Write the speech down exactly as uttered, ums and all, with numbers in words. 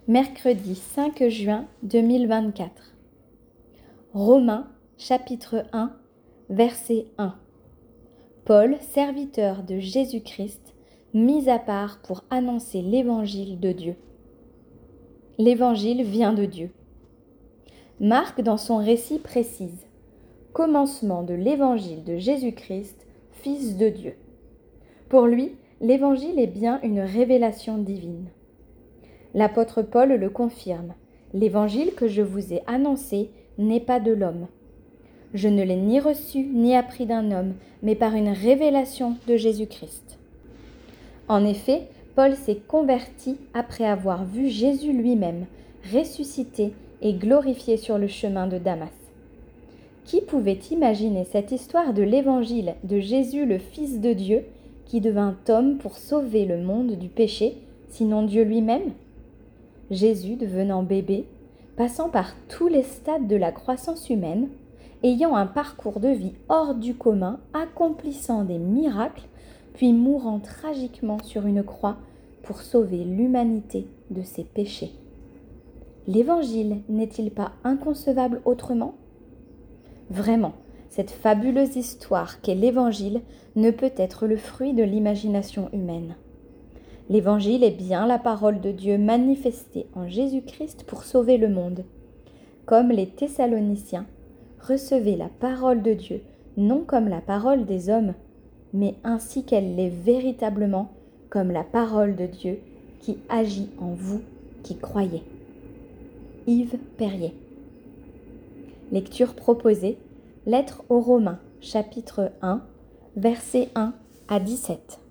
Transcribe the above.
Mercredi cinq juin deux mille vingt-quatre. Romains chapitre un, verset un. Paul, serviteur de Jésus-Christ, mis à part pour annoncer l'évangile de Dieu. L'évangile vient de Dieu. Marc, dans son récit, précise « Commencement de l'évangile de Jésus-Christ, Fils de Dieu ». Pour lui, l'évangile est bien une révélation divine. L'apôtre Paul le confirme. L'évangile que je vous ai annoncé n'est pas de l'homme. Je ne l'ai ni reçu ni appris d'un homme, mais par une révélation de Jésus-Christ. En effet, Paul s'est converti après avoir vu Jésus lui-même ressuscité et glorifié sur le chemin de Damas. Qui pouvait imaginer cette histoire de l'évangile de Jésus le Fils de Dieu qui devint homme pour sauver le monde du péché, sinon Dieu lui-même ? Jésus devenant bébé, passant par tous les stades de la croissance humaine, ayant un parcours de vie hors du commun, accomplissant des miracles, puis mourant tragiquement sur une croix pour sauver l'humanité de ses péchés. L'Évangile n'est-il pas inconcevable autrement ? Vraiment, cette fabuleuse histoire qu'est l'Évangile ne peut être le fruit de l'imagination humaine. L'Évangile est bien la parole de Dieu manifestée en Jésus-Christ pour sauver le monde. Comme les Thessaloniciens, recevez la parole de Dieu, non comme la parole des hommes, mais ainsi qu'elle l'est véritablement, comme la parole de Dieu qui agit en vous qui croyez. Yves Perrier. Lecture proposée, Lettre aux Romains, chapitre un, versets un à dix-sept.